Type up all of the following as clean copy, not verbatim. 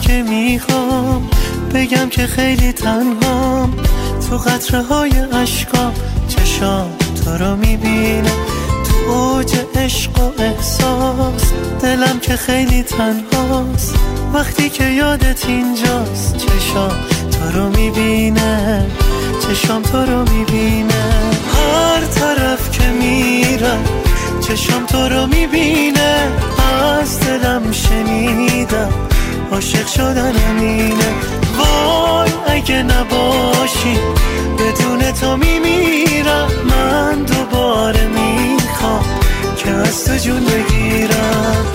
که میخوام بگم که خیلی تنهام، تو قطره های اشکام چشام تو رو میبینه، تو اوج عشق و احساس دلم که خیلی تنهاست، وقتی که یادت اینجاست چشام تو رو میبینه، چشام تو رو میبینه، هر طرف که میرم چشام تو رو میبینه، از دلم شنیدم عاشق شدنم اینه، وای اگه نباشی بدون تو میمیرم، من دوباره میخوام که از تو جون بگیرم.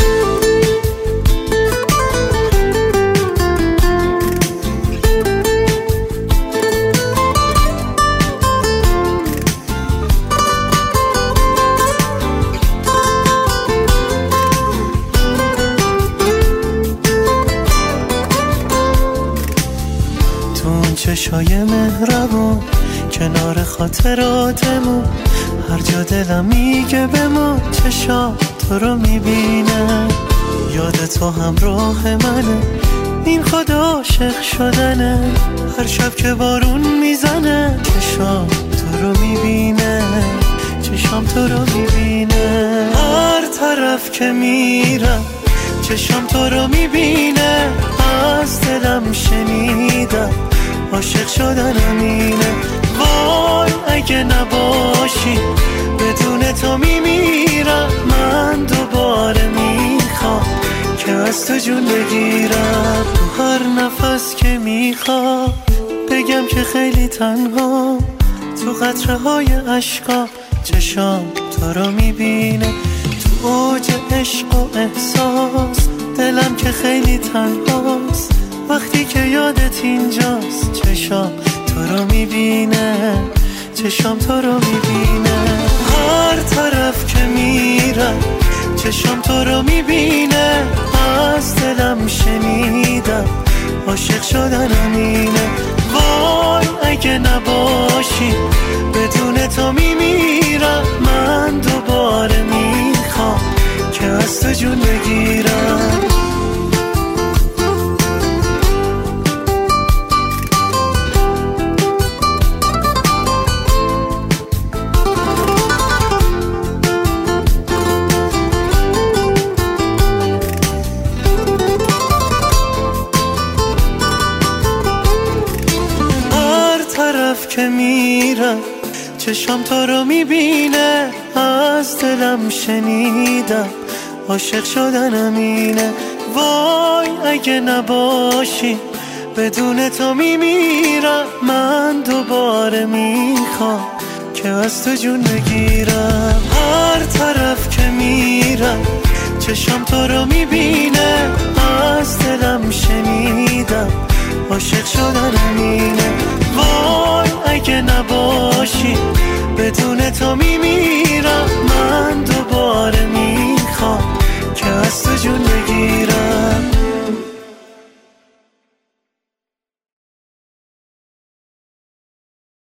چشای مهربون کنار خاطراتمون، هر جا دلم میگه بمون چشام تو رو میبینه، یاد تو همراه منه، این خود عاشق شدنه، هر شب که بارون میزنه چشام تو رو میبینه، چشام تو رو میبینه، هر طرف که میرم چشام تو رو میبینه، از دلم شنیدم عاشق شدنم اینه، وای اگه نباشی بدون تو میمیرم، من دوباره میخوام که از تو جون بگیرم، تو هر نفس که میخوام بگم که خیلی تنها، تو قطره های اشکام چشام تو رو میبینه، تو اوج عشق و احساس دلم که خیلی تنهاست، وقتی که یادت اینجاست چشام تو رو میبینه، چشام تو رو میبینه، هر طرف که میرم چشام تو رو میبینه، از دلم شنیدم عاشق شدنم اینه، وای اگه نباشی بدون تو میمیرم، من دوباره میخوام که از تو جون بگیرم. که میرم چشام تو رو میبینه، از دلم شنیدم عاشق شدنم اینه، وای اگه نباشی بدون تو میمیرم، من دوباره میخوام که از تو جون بگیرم، هر طرف که میرم چشام تو رو میبینه، از دلم شنیدم عاشق شدنم اینه، وای اگه نباشی بدون تو